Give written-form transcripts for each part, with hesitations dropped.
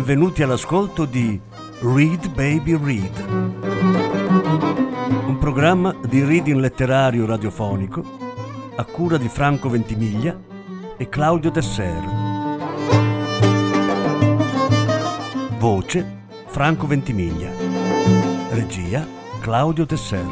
Benvenuti all'ascolto di Read Baby Read, un programma di reading letterario radiofonico a cura di Franco Ventimiglia e Claudio Tesser. Voce Franco Ventimiglia. Regia Claudio Tesser.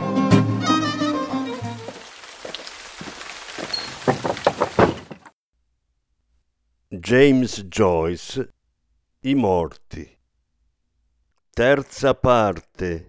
James Joyce, I morti. Terza parte.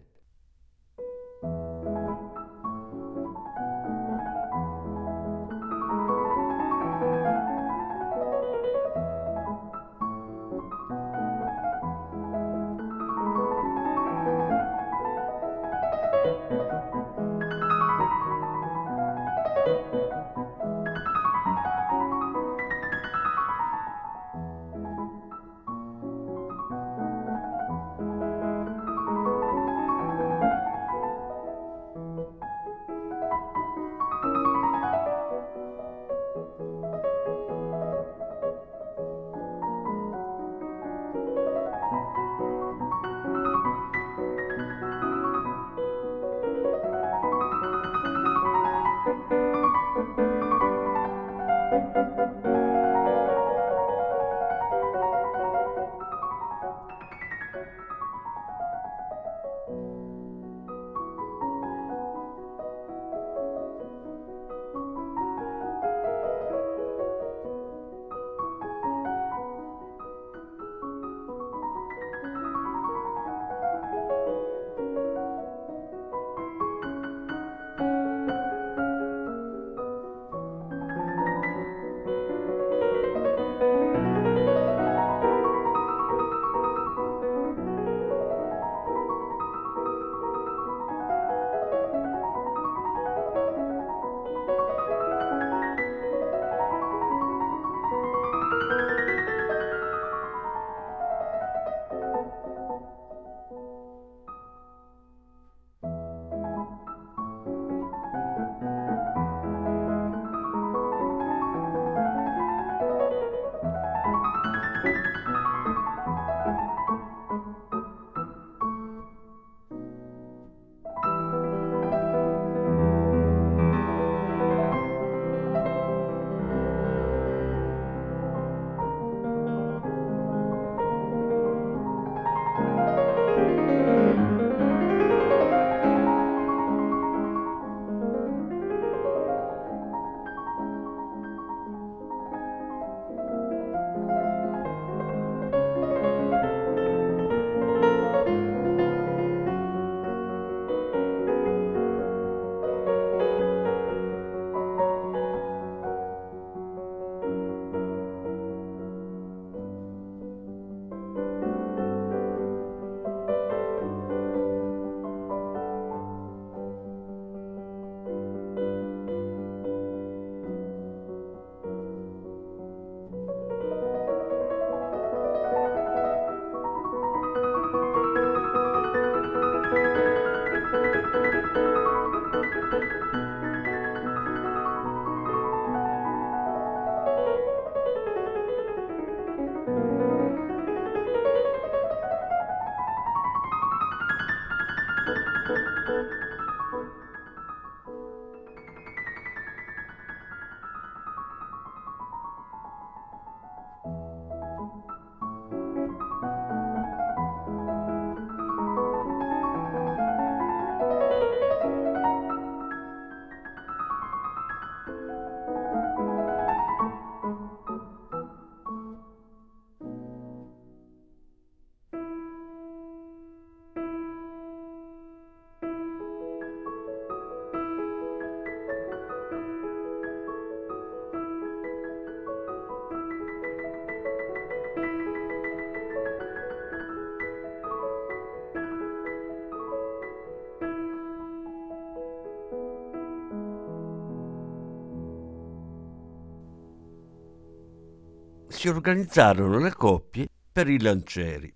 Si organizzarono le coppie per i lancieri.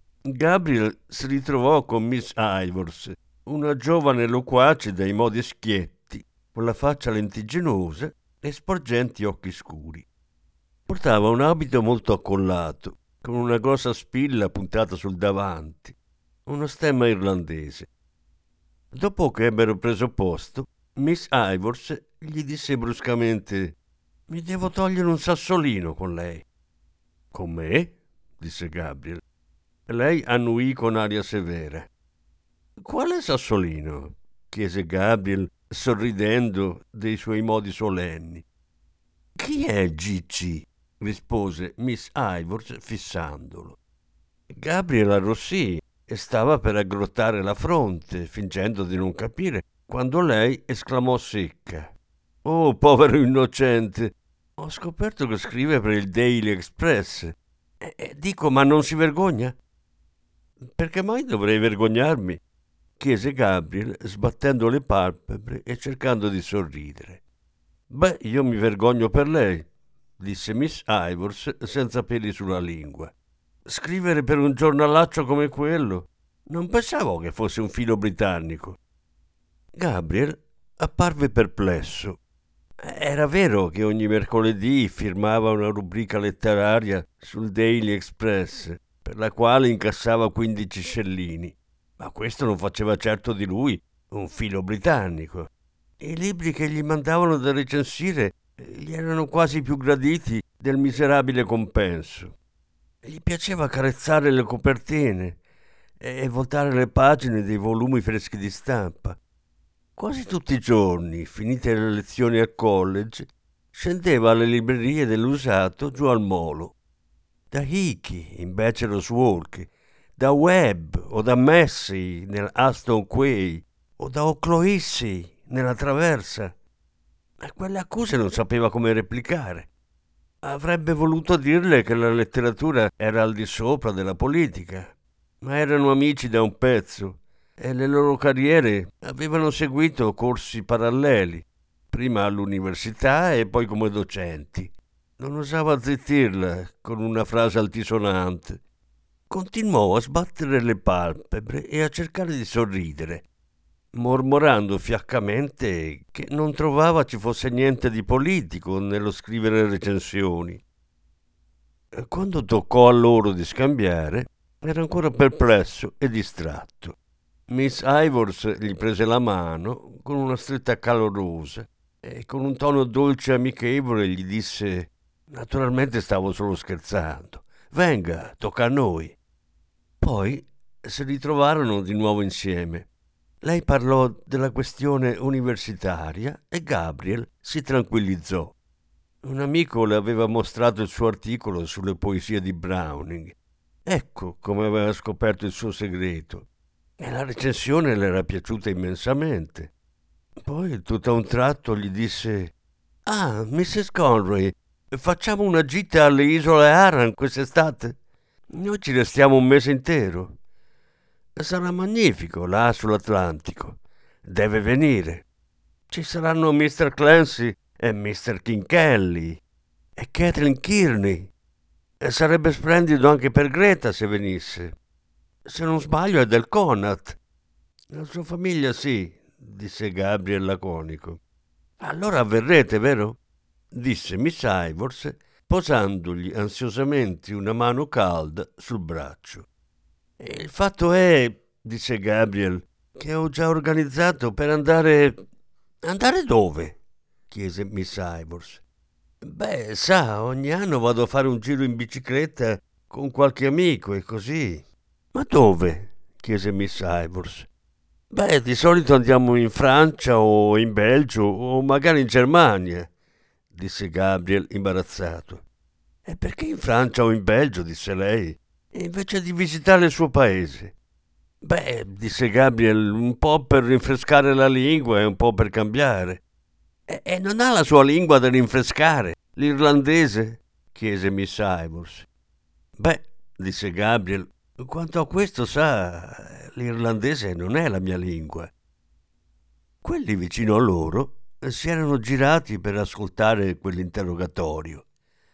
Gabriel si ritrovò con Miss Ivors, una giovane loquace dai modi schietti, con la faccia lentigginosa e sporgenti occhi scuri. Portava un abito molto accollato, con una grossa spilla puntata sul davanti, uno stemma irlandese. Dopo che ebbero preso posto, Miss Ivors gli disse bruscamente: «Mi devo togliere un sassolino con lei». «Con me?» disse Gabriel. Lei annuì con aria severa. «Quale sassolino?» chiese Gabriel, sorridendo dei suoi modi solenni. «Chi è Gigi?» rispose Miss Ivors fissandolo. Gabriel arrossì e stava per aggrottare la fronte, fingendo di non capire, quando lei esclamò secca: «Oh, povero innocente! Ho scoperto che scrive per il Daily Express. Dico, ma non si vergogna?» «Perché mai dovrei vergognarmi?» chiese Gabriel, sbattendo le palpebre e cercando di sorridere. «Beh, io mi vergogno per lei», disse Miss Ivors senza peli sulla lingua. «Scrivere per un giornalaccio come quello? Non pensavo che fosse un filo britannico». Gabriel apparve perplesso. Era vero che ogni mercoledì firmava una rubrica letteraria sul Daily Express, per la quale incassava 15 scellini, ma questo non faceva certo di lui un filo britannico. I libri che gli mandavano da recensire gli erano quasi più graditi del miserabile compenso. Gli piaceva carezzare le copertine e voltare le pagine dei volumi freschi di stampa. Quasi tutti i giorni, finite le lezioni al college, scendeva alle librerie dell'usato giù al molo. Da Hickey in Bachelor's Walk, da Webb o da Massey nell'Aston Quay o da O'Clohissey nella Traversa. A quelle accuse non sapeva come replicare. Avrebbe voluto dirle che la letteratura era al di sopra della politica, ma erano amici da un pezzo e le loro carriere avevano seguito corsi paralleli, prima all'università e poi come docenti. Non osava zittirla con una frase altisonante. Continuò a sbattere le palpebre e a cercare di sorridere, mormorando fiaccamente che non trovava ci fosse niente di politico nello scrivere recensioni. Quando toccò a loro di scambiare, era ancora perplesso e distratto. Miss Ivors gli prese la mano con una stretta calorosa e con un tono dolce e amichevole gli disse: «Naturalmente stavo solo scherzando. Venga, tocca a noi». Poi si ritrovarono di nuovo insieme. Lei parlò della questione universitaria e Gabriel si tranquillizzò. Un amico le aveva mostrato il suo articolo sulle poesie di Browning. Ecco come aveva scoperto il suo segreto. E la recensione le era piaciuta immensamente. Poi, tutto a un tratto, gli disse: «Ah, Mrs. Conroy, facciamo una gita alle isole Aran quest'estate? Noi ci restiamo un mese intero. Sarà magnifico là sull'Atlantico. Deve venire. Ci saranno Mr. Clancy e Mr. Kinkelly e Kathleen Kearney. E sarebbe splendido anche per Greta se venisse. Se non sbaglio è del Connacht». «La sua famiglia sì», disse Gabriel laconico. «Allora verrete, vero?» disse Miss Ivors, posandogli ansiosamente una mano calda sul braccio. «Il fatto è», disse Gabriel, «che ho già organizzato per andare...» «Andare dove?» chiese Miss Ivors. «Beh, sa, ogni anno vado a fare un giro in bicicletta con qualche amico e così». «Ma dove?» chiese Miss Ivors. «Beh, di solito andiamo in Francia o in Belgio o magari in Germania», disse Gabriel imbarazzato. «E perché in Francia o in Belgio?» disse lei, «invece di visitare il suo paese?» «Beh», disse Gabriel, «un po' per rinfrescare la lingua e un po' per cambiare». E non ha la sua lingua da rinfrescare, l'irlandese?» chiese Miss Ivors. «Beh», disse Gabriel, «quanto a questo, sa, l'irlandese non è la mia lingua». Quelli vicino a loro si erano girati per ascoltare quell'interrogatorio.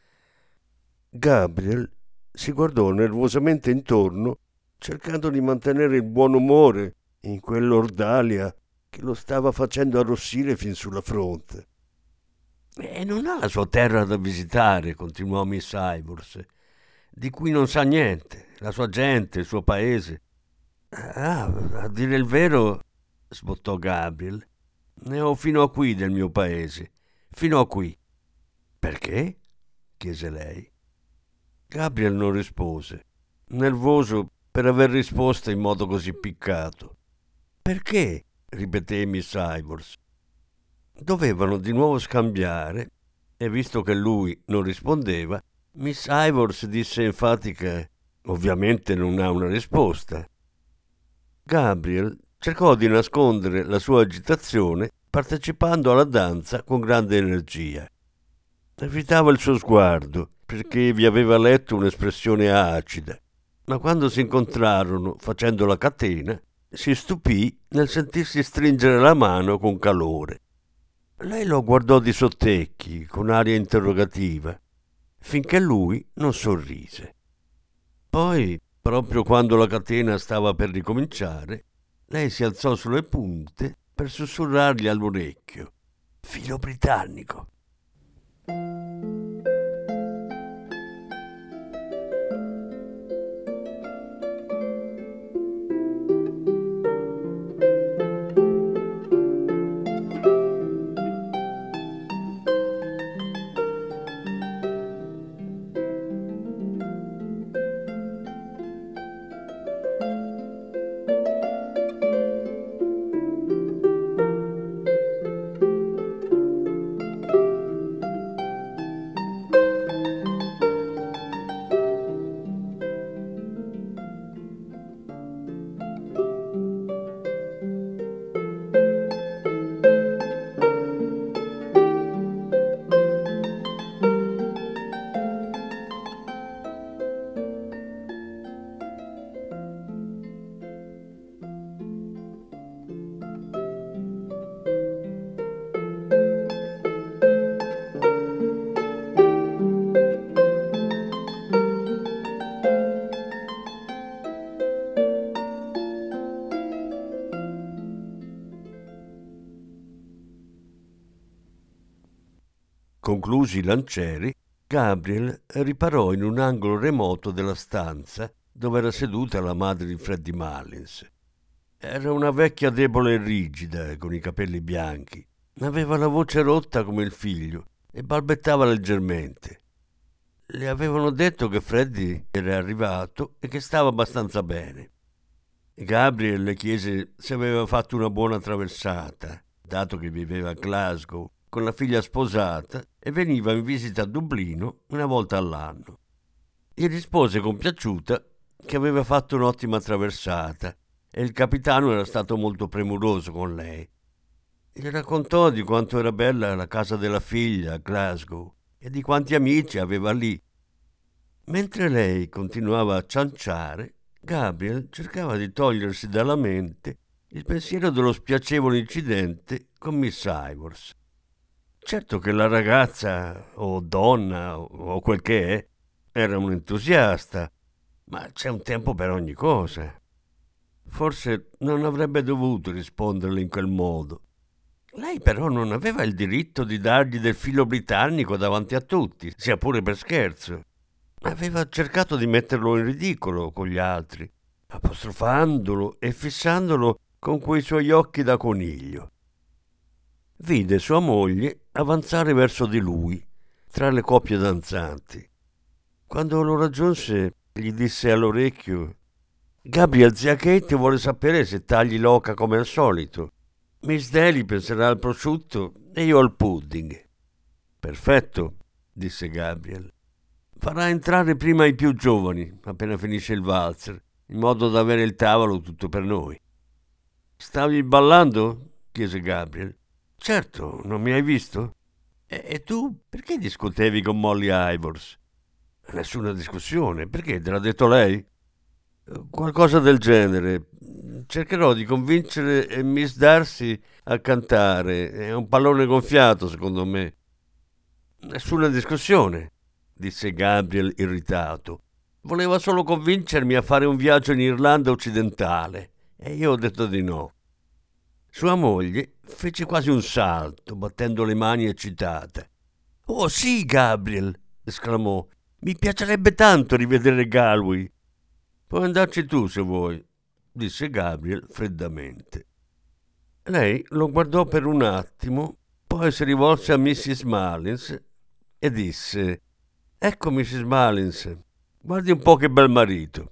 Gabriel si guardò nervosamente intorno, cercando di mantenere il buon umore in quell'ordalia che lo stava facendo arrossire fin sulla fronte. «E non ha la sua terra da visitare», continuò Miss Ivors. di cui non sa niente, la sua gente, il suo paese. Ah, a dire il vero, sbottò Gabriel, ne ho fino a qui del mio paese, fino a qui. Perché? Chiese lei. Gabriel non rispose, nervoso per aver risposto in modo così piccato. Perché? Ripeté Miss Ivors. Dovevano di nuovo scambiare e visto che lui non rispondeva, Miss Ivors disse infatti che ovviamente non ha una risposta. Gabriel cercò di nascondere la sua agitazione partecipando alla danza con grande energia. Evitava il suo sguardo perché vi aveva letto un'espressione acida, ma quando si incontrarono facendo la catena si stupì nel sentirsi stringere la mano con calore. Lei lo guardò di sottecchi, con aria interrogativa, finché lui non sorrise. Poi, proprio quando la catena stava per ricominciare, lei si alzò sulle punte per sussurrargli all'orecchio: «Filo britannico». Conclusi i lancieri, Gabriel riparò in un angolo remoto della stanza dove era seduta la madre di Freddie Mullins. Era una vecchia debole e rigida, con i capelli bianchi. Aveva la voce rotta come il figlio e balbettava leggermente. Le avevano detto che Freddie era arrivato e che stava abbastanza bene. Gabriel le chiese se aveva fatto una buona traversata, dato che viveva a Glasgow con la figlia sposata e veniva in visita a Dublino una volta all'anno. Gli rispose compiaciuta che aveva fatto un'ottima traversata e il capitano era stato molto premuroso con lei. Gli raccontò di quanto era bella la casa della figlia a Glasgow e di quanti amici aveva lì. Mentre lei continuava a cianciare, Gabriel cercava di togliersi dalla mente il pensiero dello spiacevole incidente con Miss Ivors. Certo che la ragazza, o donna, o quel che è, era un entusiasta, ma c'è un tempo per ogni cosa. Forse non avrebbe dovuto risponderle in quel modo. Lei però non aveva il diritto di dargli del filo britannico davanti a tutti, sia pure per scherzo. Aveva cercato di metterlo in ridicolo con gli altri, apostrofandolo e fissandolo con quei suoi occhi da coniglio. Vide sua moglie avanzare verso di lui, tra le coppie danzanti. Quando lo raggiunse, gli disse all'orecchio: «Gabriel, zia Kate vuole sapere se tagli l'oca come al solito. Miss Daly penserà al prosciutto e io al pudding». «Perfetto», disse Gabriel. «Farà entrare prima i più giovani, appena finisce il valzer, in modo da avere il tavolo tutto per noi». «Stavi ballando?» chiese Gabriel. «Certo, non mi hai visto?» E tu perché discutevi con Molly Ivors?» «Nessuna discussione. Perché? Te l'ha detto lei?» «Qualcosa del genere. Cercherò di convincere Miss Darcy a cantare. È un pallone gonfiato, secondo me». «Nessuna discussione», disse Gabriel irritato. «Voleva solo convincermi a fare un viaggio in Irlanda occidentale e io ho detto di no». Sua moglie fece quasi un salto, battendo le mani eccitata. «Oh sì, Gabriel!» esclamò. Mi piacerebbe tanto rivedere Galway. Puoi andarci tu se vuoi, disse Gabriel freddamente. Lei lo guardò per un attimo, poi si rivolse a Mrs. Malins e disse: Ecco, Mrs. Malins, guardi un po' che bel marito.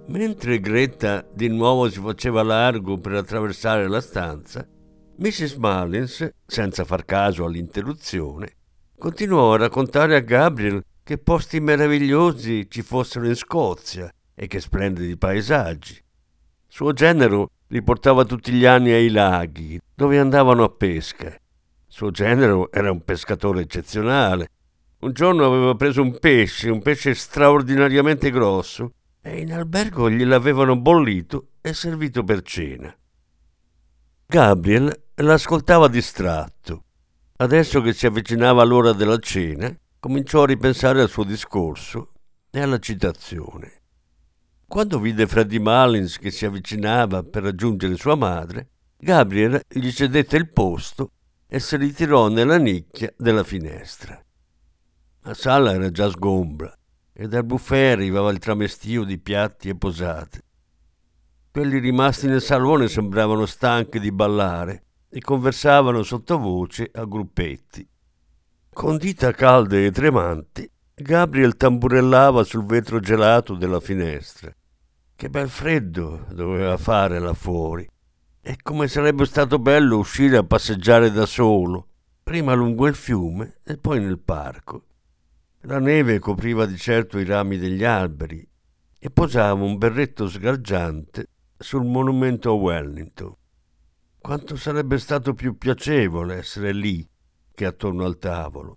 Mentre Greta di nuovo si faceva largo per attraversare la stanza, Mrs. Mullins, senza far caso all'interruzione, continuò a raccontare a Gabriel che posti meravigliosi ci fossero in Scozia e che splendidi paesaggi. Suo genero li portava tutti gli anni ai laghi, dove andavano a pesca. Suo genero era un pescatore eccezionale. Un giorno aveva preso un pesce straordinariamente grosso, e in albergo gliel'avevano bollito e servito per cena. Gabriel l'ascoltava distratto. Adesso che si avvicinava l'ora della cena, cominciò a ripensare al suo discorso e alla citazione. Quando vide Freddy Mullins che si avvicinava per raggiungere sua madre, Gabriel gli cedette il posto e si ritirò nella nicchia della finestra. La sala era già sgombra e dal buffet arrivava il tramestio di piatti e posate. Quelli rimasti nel salone sembravano stanchi di ballare e conversavano sottovoce a gruppetti. Con dita calde e tremanti, Gabriel tamburellava sul vetro gelato della finestra. Che bel freddo doveva fare là fuori. E come sarebbe stato bello uscire a passeggiare da solo, prima lungo il fiume e poi nel parco. La neve copriva di certo i rami degli alberi e posava un berretto sgargiante sul monumento a Wellington. Quanto sarebbe stato più piacevole essere lì che attorno al tavolo.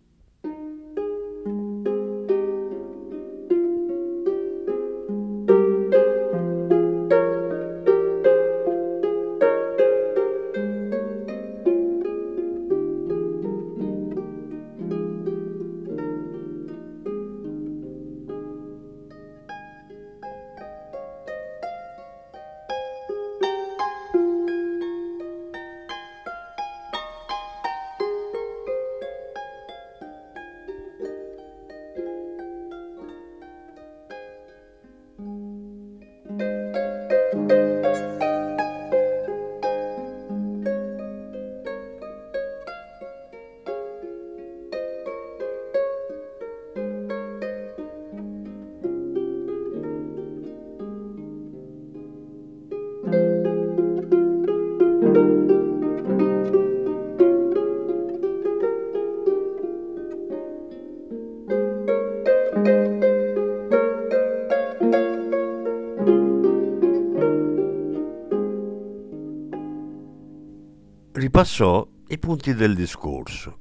Ripassò i punti del discorso: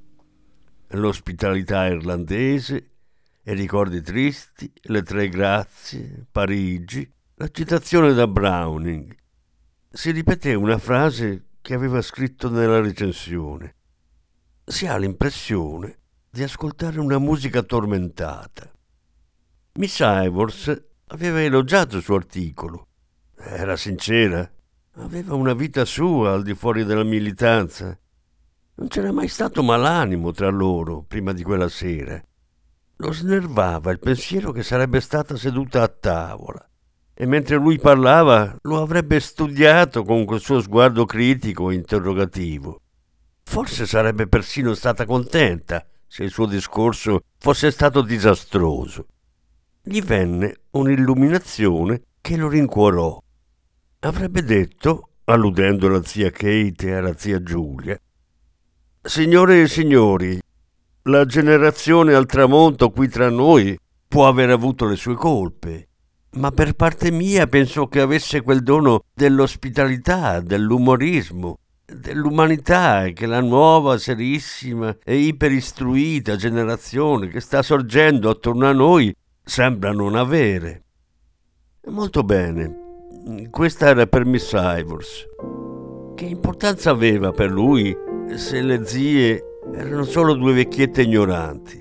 l'ospitalità irlandese, i ricordi tristi, le tre grazie, Parigi, la citazione da Browning. Si ripeté una frase che aveva scritto nella recensione. Si ha l'impressione di ascoltare una musica tormentata. Miss Ivors aveva elogiato il suo articolo. Era sincera. Aveva una vita sua al di fuori della militanza. Non c'era mai stato malanimo tra loro prima di quella sera. Lo snervava il pensiero che sarebbe stata seduta a tavola e mentre lui parlava lo avrebbe studiato con quel suo sguardo critico e interrogativo. Forse sarebbe persino stata contenta se il suo discorso fosse stato disastroso. Gli venne un'illuminazione che lo rincuorò. Avrebbe detto, alludendo alla zia Kate e alla zia Giulia: «Signore e signori, la generazione al tramonto qui tra noi può aver avuto le sue colpe, ma per parte mia penso che avesse quel dono dell'ospitalità, dell'umorismo, dell'umanità che la nuova, serissima e iperistruita generazione che sta sorgendo attorno a noi sembra non avere». Molto bene. Questa era per Miss Ivors. Che importanza aveva per lui se le zie erano solo due vecchiette ignoranti?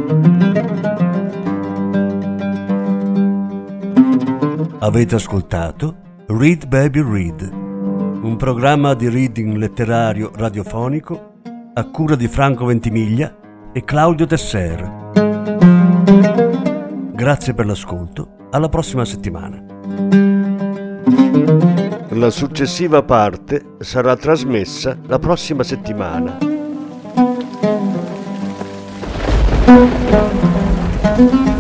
Avete ascoltato Read Baby Read, un programma di reading letterario radiofonico a cura di Franco Ventimiglia e Claudio Tesser. Grazie per l'ascolto, alla prossima settimana. La successiva parte sarà trasmessa la prossima settimana.